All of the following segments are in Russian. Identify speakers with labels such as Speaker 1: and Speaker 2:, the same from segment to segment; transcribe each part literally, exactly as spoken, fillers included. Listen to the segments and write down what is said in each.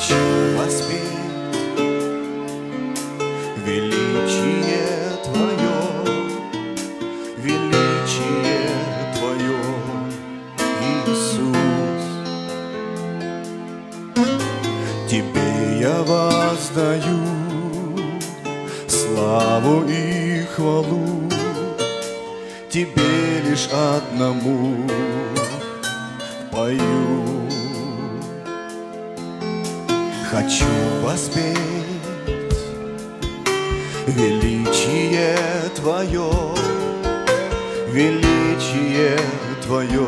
Speaker 1: хочу воспеть величие Твое, величие Твое, Иисус. Тебе я воздаю славу и хвалу, Тебе лишь одному пою. Хочу воспеть величие Твое, величие Твое,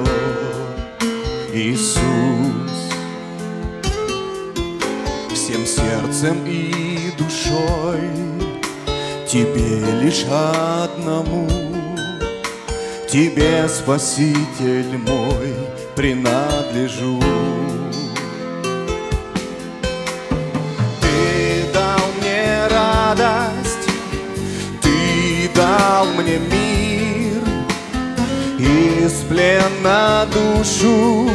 Speaker 1: Иисус. Всем сердцем и душой Тебе лишь одному, Тебе, Спаситель мой, принадлежу. Ты дал мне радость, Ты дал мне мир, из плена душу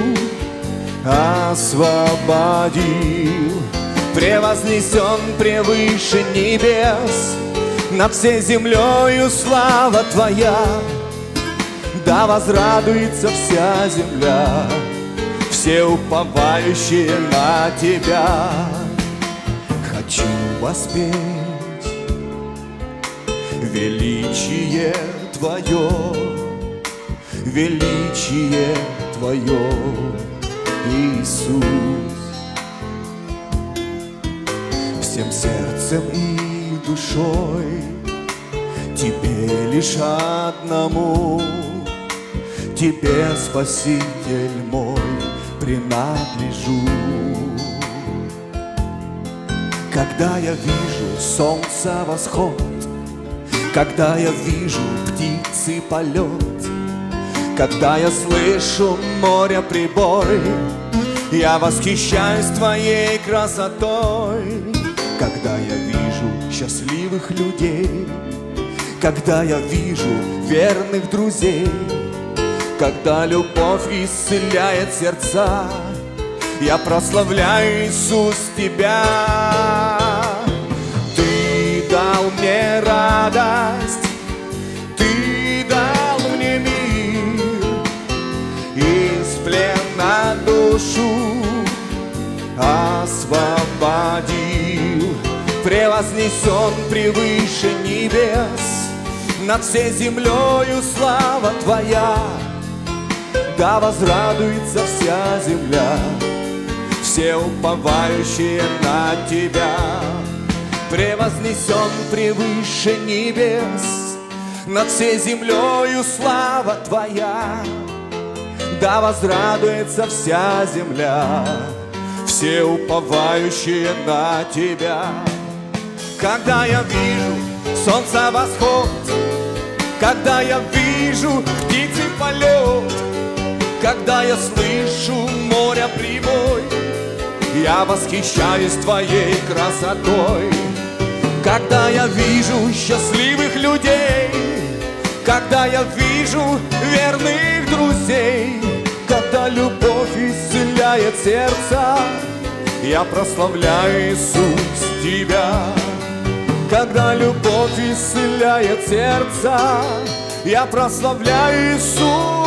Speaker 1: освободил. Превознесен превыше небес, над всей землею слава Твоя. Да возрадуется вся земля, все уповающие на Тебя. Хочу воспеть величие Твое, величие Твое, Иисус. Всем сердцем и душой Тебе лишь одному, Тебе, Спаситель мой, принадлежу. Когда я вижу солнца восход, когда я вижу птицы полет, когда я слышу море прибой, я восхищаюсь Твоей красотой. Когда я вижу счастливых людей, когда я вижу верных друзей, когда любовь исцеляет сердца, я прославляю, Иисус, Тебя. Ты дал мне радость, Ты дал мне мир, из плена душу освободил. Превознесен превыше небес, над всей землею слава Твоя. Да возрадуется вся земля, все уповающие на Тебя. Превознесен превыше небес, над всей землею слава Твоя. Да возрадуется вся земля, все уповающие на Тебя. Когда я вижу солнца восход, когда я вижу птицы полет, когда я слышу море прибой, я восхищаюсь Твоей красотой. Когда я вижу счастливых людей, когда я вижу верных друзей, когда любовь исцеляет сердца, я прославляю, Иисус, Тебя. Когда любовь исцеляет сердца, я прославляю, Иисус,